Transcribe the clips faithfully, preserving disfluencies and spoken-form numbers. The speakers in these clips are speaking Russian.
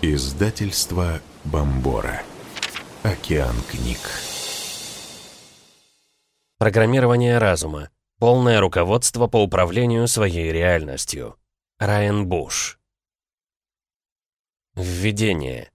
Издательство Бомбора. Океан книг. Программирование разума. Полное руководство по управлению своей реальностью. Райан Буш. Введение.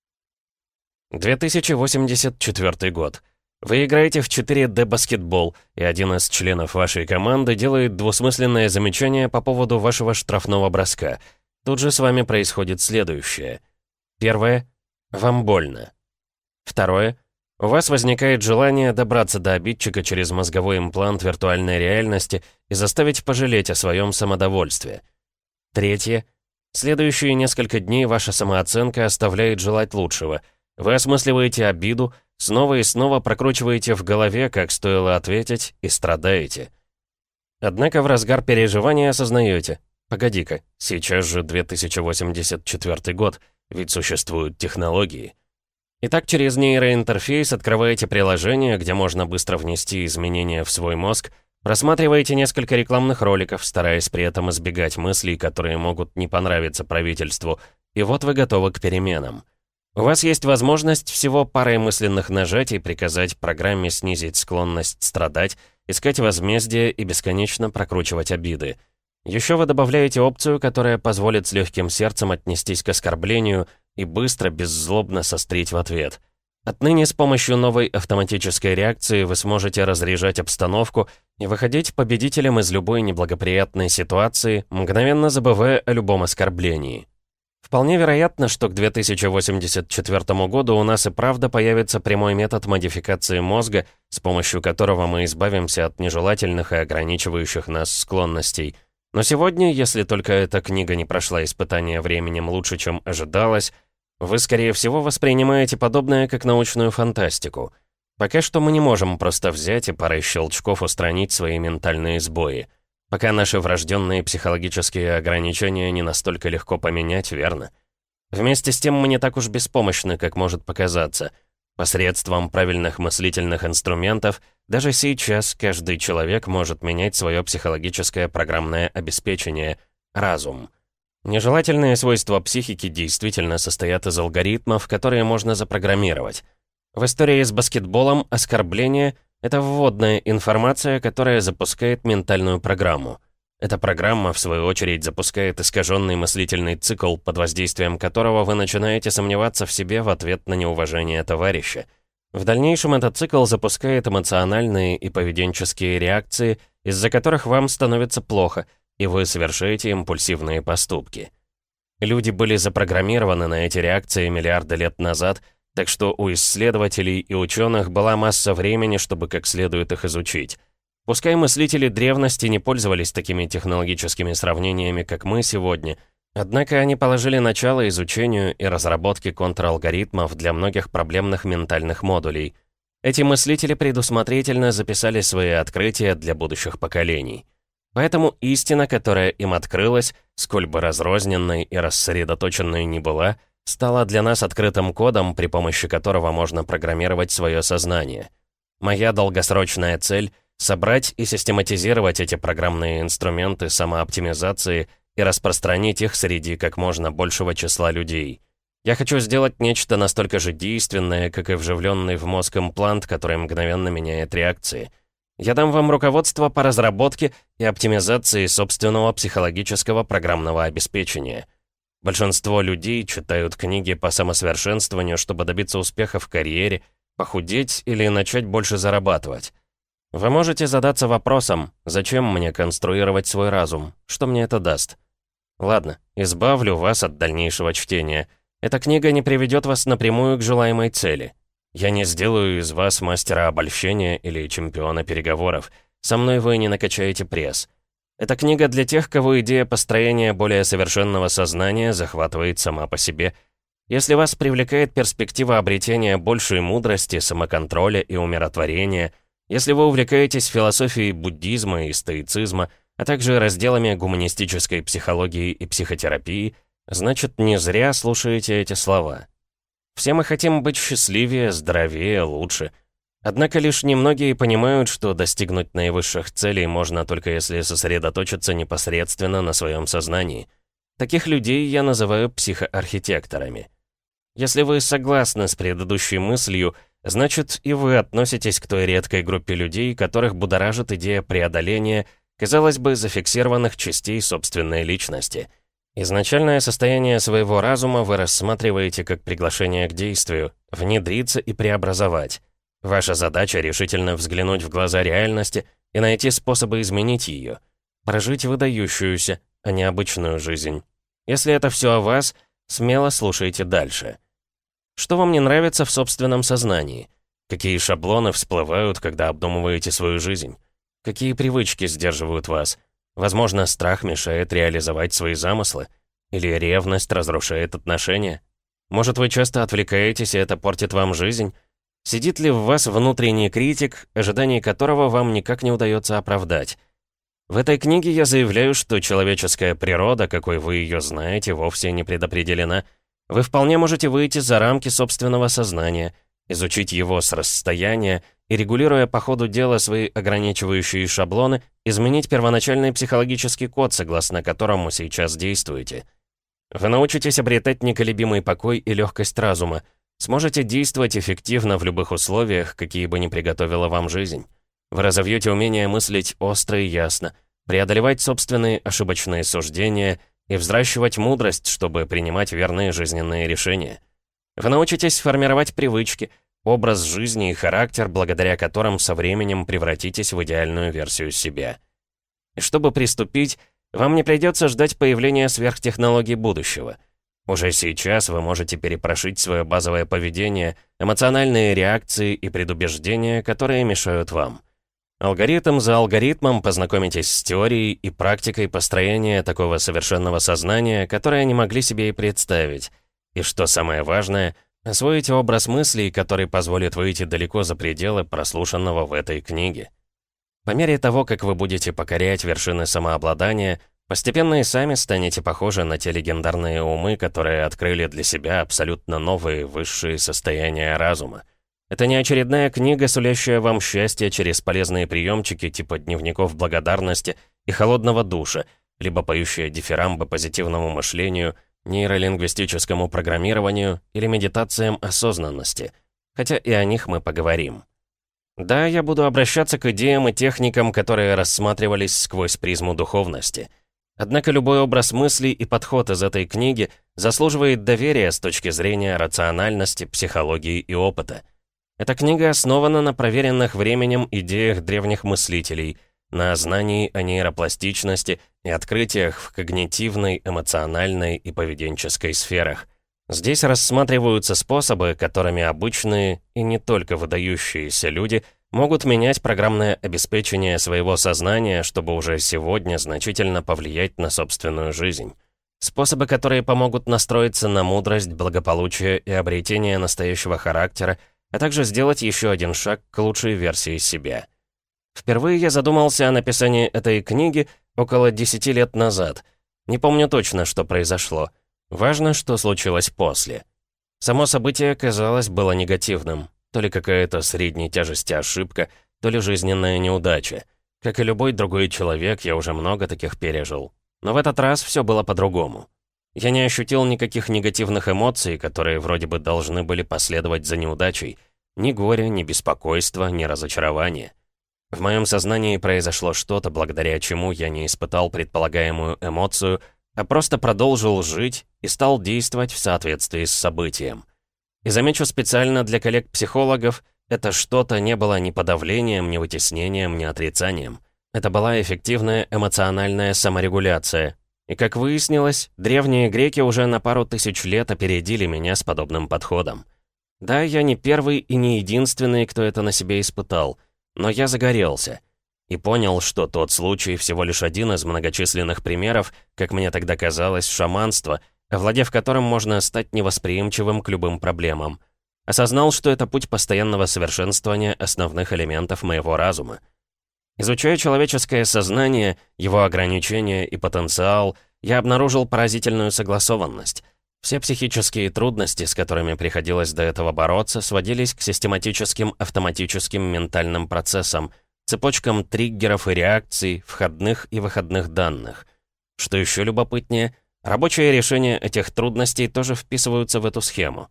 две тысячи восемьдесят четвёртый год. Вы играете в четыре дэ баскетбол, и один из членов вашей команды делает двусмысленное замечание по поводу вашего штрафного броска. Тут же с вами происходит следующее. Первое. Вам больно. Второе. У вас возникает желание добраться до обидчика через мозговой имплант виртуальной реальности и заставить пожалеть о своем самодовольстве. Третье. Следующие несколько дней ваша самооценка оставляет желать лучшего. Вы осмысливаете обиду, снова и снова прокручиваете в голове, как стоило ответить, и страдаете. Однако в разгар переживания осознаете: погоди-ка, сейчас же две тысячи восемьдесят четвёртый год, ведь существуют технологии. Итак, через нейроинтерфейс открываете приложение, где можно быстро внести изменения в свой мозг, просматриваете несколько рекламных роликов, стараясь при этом избегать мыслей, которые могут не понравиться правительству, и вот вы готовы к переменам. У вас есть возможность всего парой мысленных нажатий приказать программе снизить склонность страдать, искать возмездие и бесконечно прокручивать обиды. Еще вы добавляете опцию, которая позволит с легким сердцем отнестись к оскорблению и быстро, беззлобно сострить в ответ. Отныне с помощью новой автоматической реакции вы сможете разряжать обстановку и выходить победителем из любой неблагоприятной ситуации, мгновенно забывая о любом оскорблении. Вполне вероятно, что к две тысячи восемьдесят четвёртому году у нас и правда появится прямой метод модификации мозга, с помощью которого мы избавимся от нежелательных и ограничивающих нас склонностей. Но сегодня, если только эта книга не прошла испытание временем лучше, чем ожидалось, вы, скорее всего, воспринимаете подобное как научную фантастику. Пока что мы не можем просто взять и парой щелчков устранить свои ментальные сбои. Пока наши врожденные психологические ограничения не настолько легко поменять, верно? Вместе с тем мы не так уж беспомощны, как может показаться. Посредством правильных мыслительных инструментов даже сейчас каждый человек может менять свое психологическое программное обеспечение — разум. Нежелательные свойства психики действительно состоят из алгоритмов, которые можно запрограммировать. В истории с баскетболом оскорбление — это вводная информация, которая запускает ментальную программу. Эта программа, в свою очередь, запускает искаженный мыслительный цикл, под воздействием которого вы начинаете сомневаться в себе в ответ на неуважение товарища. В дальнейшем этот цикл запускает эмоциональные и поведенческие реакции, из-за которых вам становится плохо, и вы совершаете импульсивные поступки. Люди были запрограммированы на эти реакции миллиарды лет назад, так что у исследователей и ученых была масса времени, чтобы как следует их изучить. Пускай мыслители древности не пользовались такими технологическими сравнениями, как мы сегодня, однако они положили начало изучению и разработке контралгоритмов для многих проблемных ментальных модулей. Эти мыслители предусмотрительно записали свои открытия для будущих поколений. Поэтому истина, которая им открылась, сколь бы разрозненной и рассредоточенной ни была, стала для нас открытым кодом, при помощи которого можно программировать свое сознание. Моя долгосрочная цель — собрать и систематизировать эти программные инструменты самооптимизации и распространить их среди как можно большего числа людей. Я хочу сделать нечто настолько же действенное, как и вживленный в мозг имплант, который мгновенно меняет реакции. Я дам вам руководство по разработке и оптимизации собственного психологического программного обеспечения. Большинство людей читают книги по самосовершенствованию, чтобы добиться успеха в карьере, похудеть или начать больше зарабатывать. Вы можете задаться вопросом, зачем мне конструировать свой разум, что мне это даст? Ладно, избавлю вас от дальнейшего чтения. Эта книга не приведет вас напрямую к желаемой цели. Я не сделаю из вас мастера обольщения или чемпиона переговоров. Со мной вы не накачаете пресс. Эта книга для тех, кого идея построения более совершенного сознания захватывает сама по себе. Если вас привлекает перспектива обретения большей мудрости, самоконтроля и умиротворения, если вы увлекаетесь философией буддизма и стоицизма, а также разделами гуманистической психологии и психотерапии, значит, не зря слушаете эти слова. Все мы хотим быть счастливее, здоровее, лучше. Однако лишь немногие понимают, что достигнуть наивысших целей можно только если сосредоточиться непосредственно на своем сознании. Таких людей я называю психоархитекторами. Если вы согласны с предыдущей мыслью, значит, и вы относитесь к той редкой группе людей, которых будоражит идея преодоления, казалось бы, зафиксированных частей собственной личности. Изначальное состояние своего разума вы рассматриваете как приглашение к действию, внедриться и преобразовать. Ваша задача — решительно взглянуть в глаза реальности и найти способы изменить ее. Прожить выдающуюся, а не обычную жизнь. Если это все о вас, смело слушайте дальше. Что вам не нравится в собственном сознании? Какие шаблоны всплывают, когда обдумываете свою жизнь? Какие привычки сдерживают вас? Возможно, страх мешает реализовать свои замыслы? Или ревность разрушает отношения? Может, вы часто отвлекаетесь, и это портит вам жизнь? Сидит ли в вас внутренний критик, ожиданий которого вам никак не удается оправдать? В этой книге я заявляю, что человеческая природа, какой вы ее знаете, вовсе не предопределена. Вы вполне можете выйти за рамки собственного сознания, изучить его с расстояния и, регулируя по ходу дела свои ограничивающие шаблоны, изменить первоначальный психологический код, согласно которому сейчас действуете. Вы научитесь обретать неколебимый покой и легкость разума, сможете действовать эффективно в любых условиях, какие бы ни приготовила вам жизнь. Вы разовьете умение мыслить остро и ясно, преодолевать собственные ошибочные суждения и взращивать мудрость, чтобы принимать верные жизненные решения. Вы научитесь формировать привычки, образ жизни и характер, благодаря которым со временем превратитесь в идеальную версию себя. И чтобы приступить, вам не придется ждать появления сверхтехнологий будущего. Уже сейчас вы можете перепрошить свое базовое поведение, эмоциональные реакции и предубеждения, которые мешают вам. Алгоритм за алгоритмом познакомитесь с теорией и практикой построения такого совершенного сознания, которое не могли себе и представить. И что самое важное, освоите образ мыслей, который позволит выйти далеко за пределы прослушанного в этой книге. По мере того, как вы будете покорять вершины самообладания, постепенно и сами станете похожи на те легендарные умы, которые открыли для себя абсолютно новые высшие состояния разума. Это не очередная книга, сулящая вам счастье через полезные приемчики типа дневников благодарности и холодного душа, либо поющая дифирамбы позитивному мышлению, нейролингвистическому программированию или медитациям осознанности, хотя и о них мы поговорим. Да, я буду обращаться к идеям и техникам, которые рассматривались сквозь призму духовности. Однако любой образ мысли и подход из этой книги заслуживает доверия с точки зрения рациональности, психологии и опыта. Эта книга основана на проверенных временем идеях древних мыслителей, на знании о нейропластичности и открытиях в когнитивной, эмоциональной и поведенческой сферах. Здесь рассматриваются способы, которыми обычные и не только выдающиеся люди могут менять программное обеспечение своего сознания, чтобы уже сегодня значительно повлиять на собственную жизнь. Способы, которые помогут настроиться на мудрость, благополучие и обретение настоящего характера, а также сделать еще один шаг к лучшей версии себя. Впервые я задумался о написании этой книги около десяти лет назад. Не помню точно, что произошло. Важно, что случилось после. Само событие, казалось, было негативным. То ли какая-то средней тяжести ошибка, то ли жизненная неудача. Как и любой другой человек, я уже много таких пережил. Но в этот раз все было по-другому. Я не ощутил никаких негативных эмоций, которые вроде бы должны были последовать за неудачей. Ни горя, ни беспокойства, ни разочарования. В моем сознании произошло что-то, благодаря чему я не испытал предполагаемую эмоцию, а просто продолжил жить и стал действовать в соответствии с событием. И замечу специально для коллег-психологов, это что-то не было ни подавлением, ни вытеснением, ни отрицанием. Это была эффективная эмоциональная саморегуляция. И, как выяснилось, древние греки уже на пару тысяч лет опередили меня с подобным подходом. Да, я не первый и не единственный, кто это на себе испытал, но я загорелся. И понял, что тот случай всего лишь один из многочисленных примеров, как мне тогда казалось, шаманства, овладев которым можно стать невосприимчивым к любым проблемам. Осознал, что это путь постоянного совершенствования основных элементов моего разума. Изучая человеческое сознание, его ограничения и потенциал, я обнаружил поразительную согласованность. Все психические трудности, с которыми приходилось до этого бороться, сводились к систематическим автоматическим ментальным процессам, цепочкам триггеров и реакций, входных и выходных данных. Что еще любопытнее, рабочие решения этих трудностей тоже вписываются в эту схему.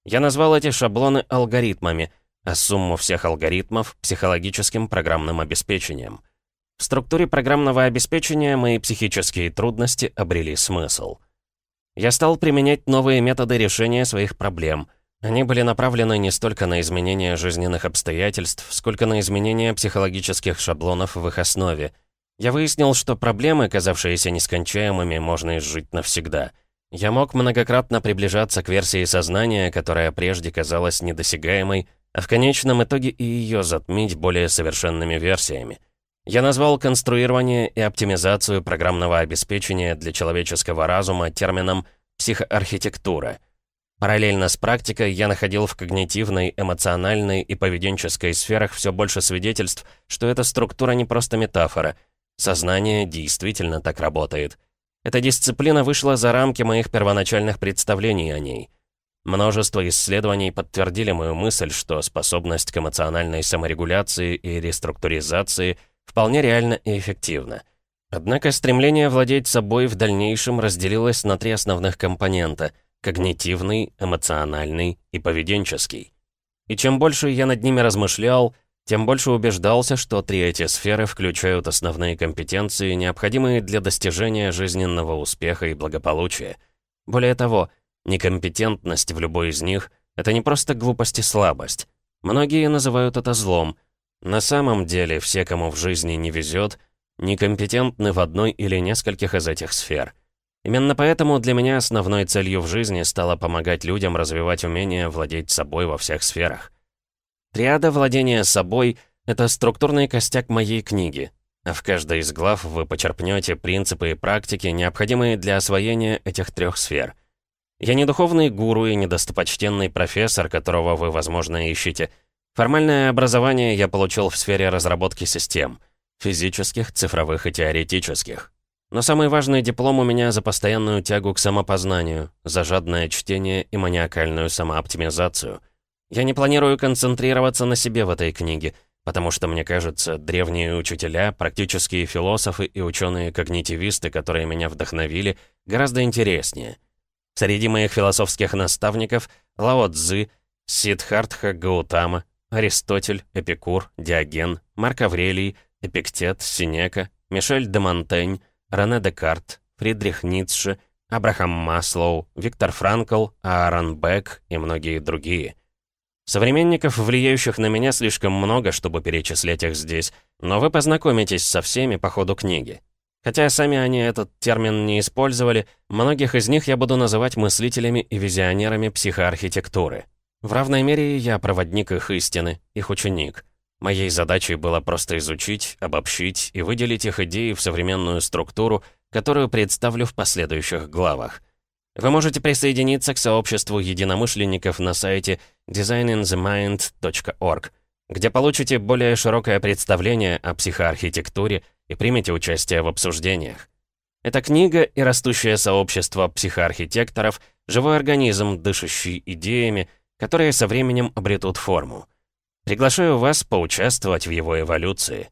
Я назвал эти шаблоны алгоритмами, а сумму всех алгоритмов — психологическим программным обеспечением. В структуре программного обеспечения мои психические трудности обрели смысл. Я стал применять новые методы решения своих проблем. Они были направлены не столько на изменение жизненных обстоятельств, сколько на изменение психологических шаблонов в их основе. Я выяснил, что проблемы, казавшиеся нескончаемыми, можно изжить навсегда. Я мог многократно приближаться к версии сознания, которая прежде казалась недосягаемой, а в конечном итоге и ее затмить более совершенными версиями. Я назвал конструирование и оптимизацию программного обеспечения для человеческого разума термином «психоархитектура». Параллельно с практикой я находил в когнитивной, эмоциональной и поведенческой сферах все больше свидетельств, что эта структура не просто метафора. Сознание действительно так работает. Эта дисциплина вышла за рамки моих первоначальных представлений о ней. Множество исследований подтвердили мою мысль, что способность к эмоциональной саморегуляции и реструктуризации вполне реальна и эффективна. Однако стремление владеть собой в дальнейшем разделилось на три основных компонента — когнитивный, эмоциональный и поведенческий. И чем больше я над ними размышлял, тем больше убеждался, что три эти сферы включают основные компетенции, необходимые для достижения жизненного успеха и благополучия. Более того, некомпетентность в любой из них — это не просто глупость и слабость. Многие называют это злом. На самом деле, все, кому в жизни не везет, некомпетентны в одной или нескольких из этих сфер. Именно поэтому для меня основной целью в жизни стало помогать людям развивать умение владеть собой во всех сферах. Триада владения собой — это структурный костяк моей книги, а в каждой из глав вы почерпнете принципы и практики, необходимые для освоения этих трех сфер. Я не духовный гуру и не достопочтенный профессор, которого вы, возможно, ищете. Формальное образование я получил в сфере разработки систем — физических, цифровых и теоретических. Но самый важный диплом у меня за постоянную тягу к самопознанию, за жадное чтение и маниакальную самооптимизацию. Я не планирую концентрироваться на себе в этой книге, потому что, мне кажется, древние учителя, практические философы и ученые-когнитивисты, которые меня вдохновили, гораздо интереснее. Среди моих философских наставников — Лао Цзы, Сиддхартха Гаутама, Аристотель, Эпикур, Диоген, Марк Аврелий, Эпиктет, Сенека, Мишель де Монтень, Рене Декарт, Фридрих Ницше, Абрахам Маслоу, Виктор Франкл, Аарон Бек и многие другие. Современников, влияющих на меня, слишком много, чтобы перечислять их здесь, но вы познакомитесь со всеми по ходу книги. Хотя сами они этот термин не использовали, многих из них я буду называть мыслителями и визионерами психоархитектуры. В равной мере я проводник их истины, их ученик. Моей задачей было просто изучить, обобщить и выделить их идеи в современную структуру, которую представлю в последующих главах. Вы можете присоединиться к сообществу единомышленников на сайте design in the mind точка org, где получите более широкое представление о психоархитектуре и примете участие в обсуждениях. Эта книга и растущее сообщество психоархитекторов — живой организм, дышащий идеями, которые со временем обретут форму. Приглашаю вас поучаствовать в его эволюции.